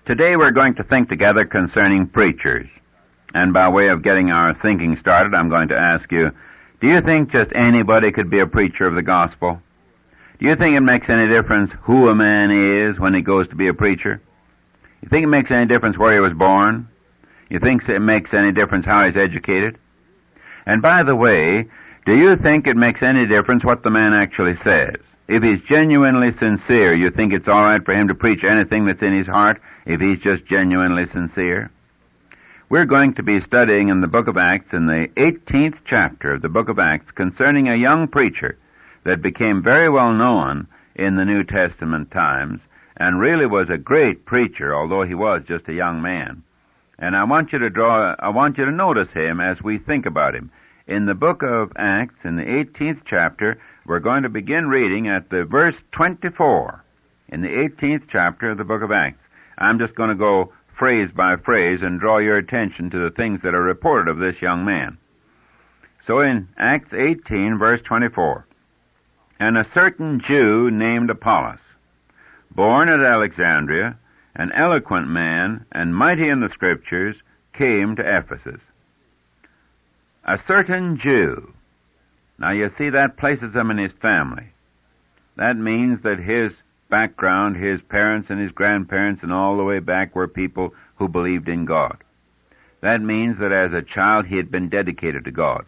Today we're going to think together concerning preachers. And by way of getting our thinking started, I'm going to ask you, do you think just anybody could be a preacher of the gospel? Do you think it makes any difference who a man is when he goes to be a preacher? You think it makes any difference where he was born? You think it makes any difference how he's educated? And by the way, do you think it makes any difference what the man actually says? If he's genuinely sincere, you think it's all right for him to preach anything that's in his heart if he's just genuinely sincere? We're going to be studying in the book of Acts, in the 18th chapter of the book of Acts, concerning a young preacher that became very well known in the New Testament times and really was a great preacher, although he was just a young man. And I want you to notice him as we think about him. In the book of Acts, in the 18th chapter, we're going to begin reading at the verse 24 in the 18th chapter of the book of Acts. I'm just going to go phrase by phrase and draw your attention to the things that are reported of this young man. So in Acts 18, verse 24, "And a certain Jew named Apollos, born at Alexandria, an eloquent man and mighty in the Scriptures, came to Ephesus." A certain Jew. Now you see, that places him in his family. That means that his background, his parents and his grandparents and all the way back were people who believed in God. That means that as a child he had been dedicated to God.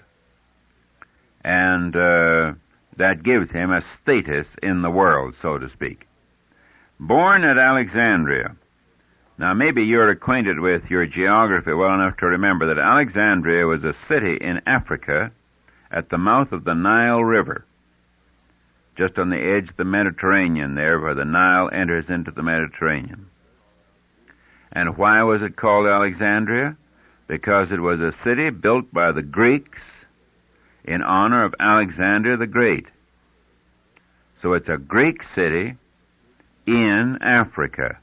And that gives him a status in the world, so to speak. Born at Alexandria. Now, maybe you're acquainted with your geography well enough to remember that Alexandria was a city in Africa at the mouth of the Nile River, just on the edge of the Mediterranean there, where the Nile enters into the Mediterranean. And why was it called Alexandria? Because it was a city built by the Greeks in honor of Alexander the Great. So it's a Greek city in Africa.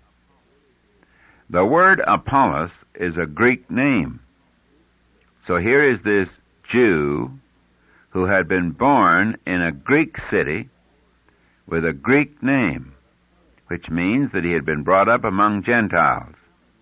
The word Apollos is a Greek name. So here is this Jew who had been born in a Greek city with a Greek name, which means that he had been brought up among Gentiles.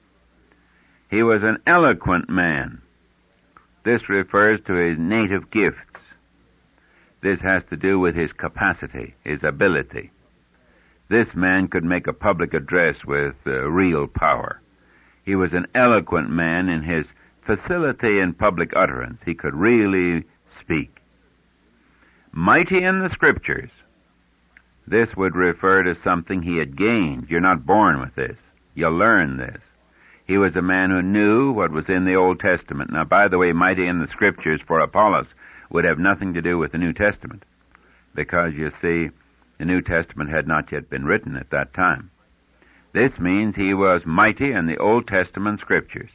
He was an eloquent man. This refers to his native gifts. This has to do with his capacity, his ability. This man could make a public address with real power. He was an eloquent man in his facility in public utterance. He could really speak. Mighty in the Scriptures. This would refer to something he had gained. You're not born with this. You learn this. He was a man who knew what was in the Old Testament. Now, by the way, mighty in the Scriptures for Apollos would have nothing to do with the New Testament, because, you see, the New Testament had not yet been written at that time. This means he was mighty in the Old Testament Scriptures.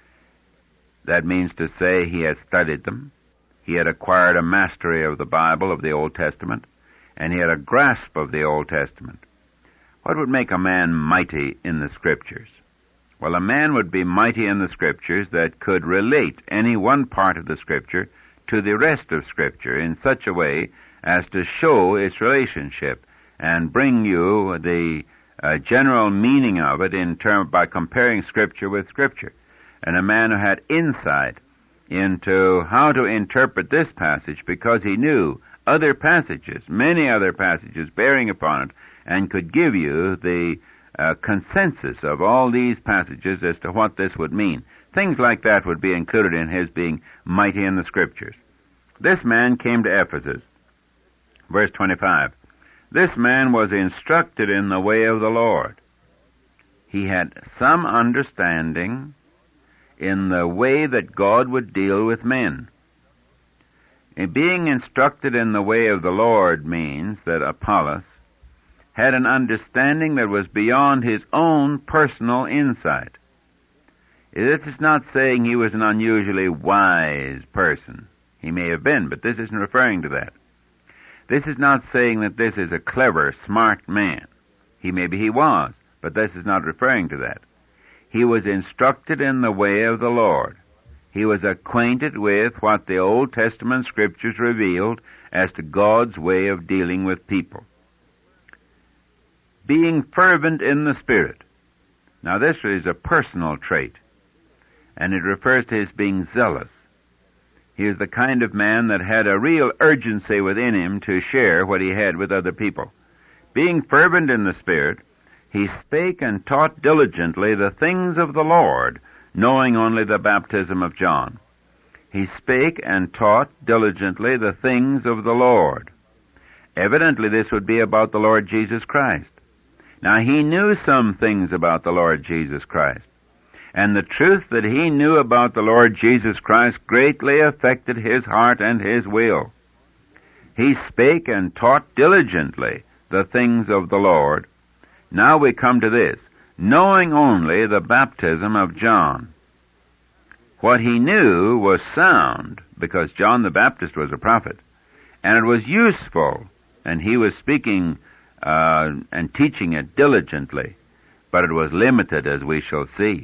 That means to say he had studied them, he had acquired a mastery of the Bible, of the Old Testament, and he had a grasp of the Old Testament. What would make a man mighty in the Scriptures? Well, a man would be mighty in the Scriptures that could relate any one part of the Scripture to the rest of Scripture in such a way as to show its relationship and bring you the general meaning of it by comparing Scripture with Scripture. And a man who had insight into how to interpret this passage because he knew other passages, many other passages bearing upon it, and could give you the consensus of all these passages as to what this would mean. Things like that would be included in his being mighty in the Scriptures. This man came to Ephesus. Verse 25. This man was instructed in the way of the Lord. He had some understanding in the way that God would deal with men. And being instructed in the way of the Lord means that Apollos had an understanding that was beyond his own personal insight. This is not saying he was an unusually wise person. He may have been, but this isn't referring to that. This is not saying that this is a clever, smart man. Maybe he was, but this is not referring to that. He was instructed in the way of the Lord. He was acquainted with what the Old Testament Scriptures revealed as to God's way of dealing with people. Being fervent in the Spirit. Now this is a personal trait, and it refers to his being zealous. He is the kind of man that had a real urgency within him to share what he had with other people. Being fervent in the Spirit, he spake and taught diligently the things of the Lord, knowing only the baptism of John. He spake and taught diligently the things of the Lord. Evidently this would be about the Lord Jesus Christ. Now he knew some things about the Lord Jesus Christ. And the truth that he knew about the Lord Jesus Christ greatly affected his heart and his will. He spake and taught diligently the things of the Lord. Now we come to this, knowing only the baptism of John. What he knew was sound, because John the Baptist was a prophet, and it was useful, and he was speaking and teaching it diligently, but it was limited, as we shall see.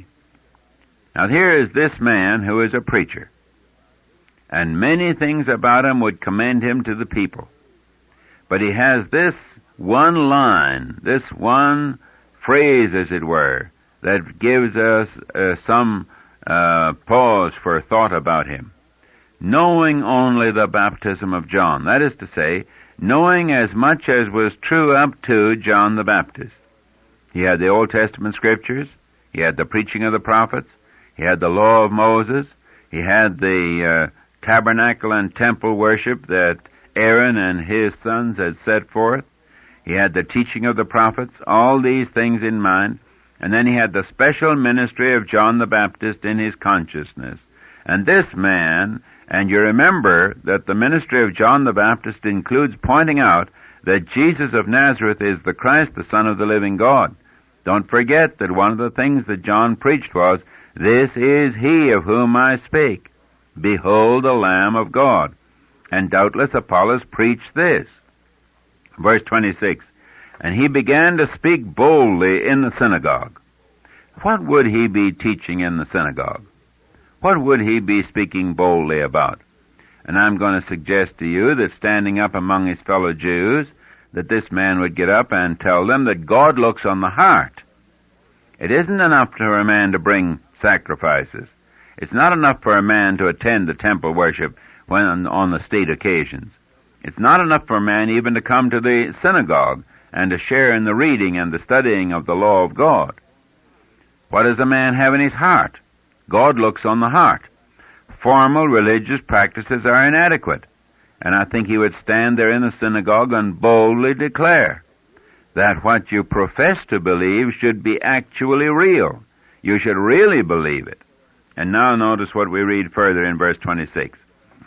Now here is this man who is a preacher, and many things about him would commend him to the people. But he has this one line, this one phrase, as it were, that gives us some pause for thought about him. Knowing only the baptism of John. That is to say, knowing as much as was true up to John the Baptist. He had the Old Testament scriptures. He had the preaching of the prophets. He had the law of Moses. He had the tabernacle and temple worship that Aaron and his sons had set forth. He had the teaching of the prophets, all these things in mind. And then he had the special ministry of John the Baptist in his consciousness. And this man, and you remember that the ministry of John the Baptist includes pointing out that Jesus of Nazareth is the Christ, the Son of the living God. Don't forget that one of the things that John preached was, "This is he of whom I speak. Behold the Lamb of God." And doubtless Apollos preached this. Verse 26, and he began to speak boldly in the synagogue. What would he be teaching in the synagogue? What would he be speaking boldly about? And I'm going to suggest to you that standing up among his fellow Jews, that this man would get up and tell them that God looks on the heart. It isn't enough for a man to bring sacrifices. It's not enough for a man to attend the temple worship when on the state occasions. It's not enough for a man even to come to the synagogue and to share in the reading and the studying of the law of God. What does a man have in his heart? God looks on the heart. Formal religious practices are inadequate, and I think he would stand there in the synagogue and boldly declare that what you profess to believe should be actually real. You should really believe it. And now notice what we read further in verse 26.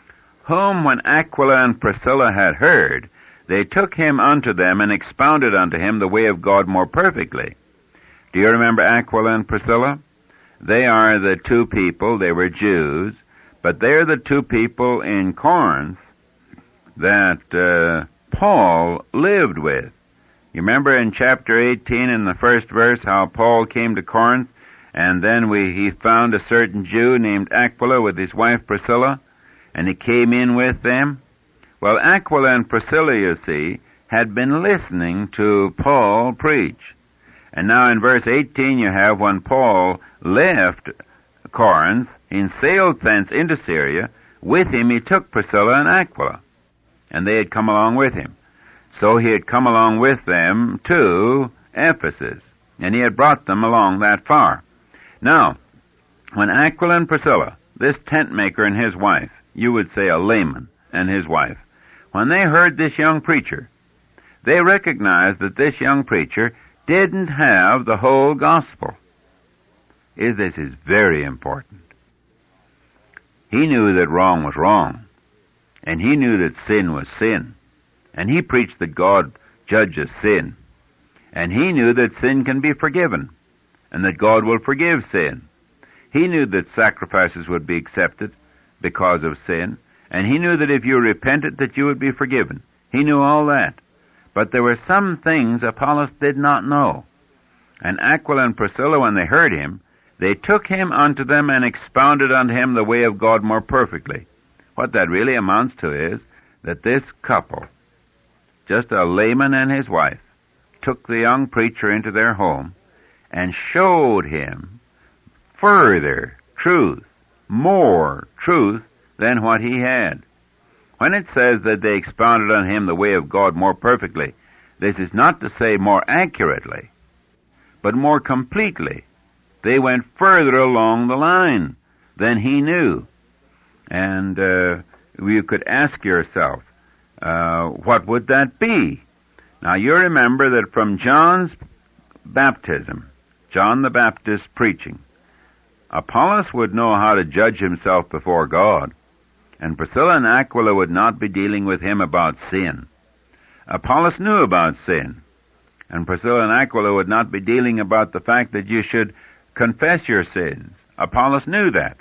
Whom when Aquila and Priscilla had heard, they took him unto them and expounded unto him the way of God more perfectly. Do you remember Aquila and Priscilla? They are the two people, they were Jews, but they're the two people in Corinth that Paul lived with. You remember in chapter 18 in the first verse how Paul came to Corinth, and then he found a certain Jew named Aquila with his wife Priscilla, and he came in with them. Well, Aquila and Priscilla, you see, had been listening to Paul preach. And now in verse 18 you have when Paul left Corinth and sailed thence into Syria, with him he took Priscilla and Aquila, and they had come along with him. So he had come along with them to Ephesus, and he had brought them along that far. Now, when Aquila and Priscilla, this tent maker and his wife, you would say a layman and his wife, when they heard this young preacher, they recognized that this young preacher didn't have the whole gospel. This is very important. He knew that wrong was wrong, and he knew that sin was sin, and he preached that God judges sin, and he knew that sin can be forgiven, and that God will forgive sin. He knew that sacrifices would be accepted because of sin, and he knew that if you repented that you would be forgiven. He knew all that. But there were some things Apollos did not know. And Aquila and Priscilla, when they heard him, they took him unto them and expounded unto him the way of God more perfectly. What that really amounts to is that this couple, just a layman and his wife, took the young preacher into their home and showed him further truth, more truth than what he had. When it says that they expounded on him the way of God more perfectly, this is not to say more accurately, but more completely. They went further along the line than he knew. And you could ask yourself, what would that be? Now, you remember that from John's baptism, John the Baptist preaching, Apollos would know how to judge himself before God, and Priscilla and Aquila would not be dealing with him about sin. Apollos knew about sin, and Priscilla and Aquila would not be dealing about the fact that you should confess your sins. Apollos knew that.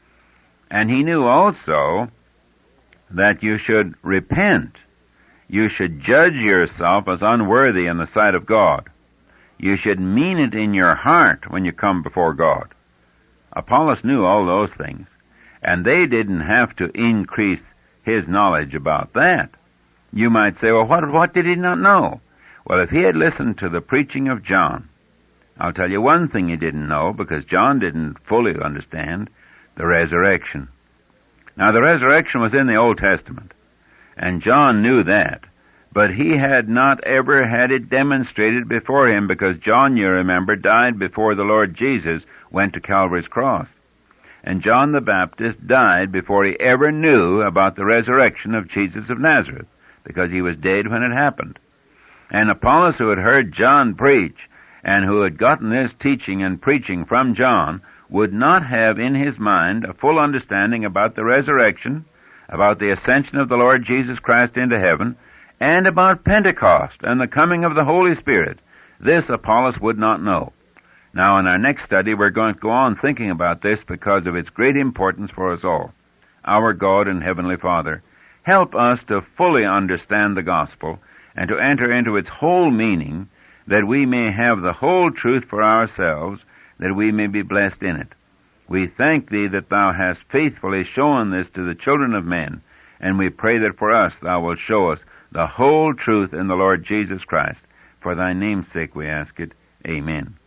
And he knew also that you should repent. You should judge yourself as unworthy in the sight of God. You should mean it in your heart when you come before God. Apollos knew all those things, and they didn't have to increase his knowledge about that. You might say, well, what did he not know? Well, if he had listened to the preaching of John, I'll tell you one thing he didn't know, because John didn't fully understand the resurrection. Now, the resurrection was in the Old Testament, and John knew that, but he had not ever had it demonstrated before him, because John, you remember, died before the Lord Jesus went to Calvary's cross. And John the Baptist died before he ever knew about the resurrection of Jesus of Nazareth, because he was dead when it happened. And Apollos, who had heard John preach, and who had gotten this teaching and preaching from John, would not have in his mind a full understanding about the resurrection, about the ascension of the Lord Jesus Christ into heaven, and about Pentecost and the coming of the Holy Spirit. This Apollos would not know. Now, in our next study, we're going to go on thinking about this because of its great importance for us all. Our God and Heavenly Father, help us to fully understand the gospel and to enter into its whole meaning, that we may have the whole truth for ourselves, that we may be blessed in it. We thank Thee that Thou hast faithfully shown this to the children of men, and we pray that for us Thou wilt show us the whole truth in the Lord Jesus Christ. For Thy name's sake we ask it. Amen.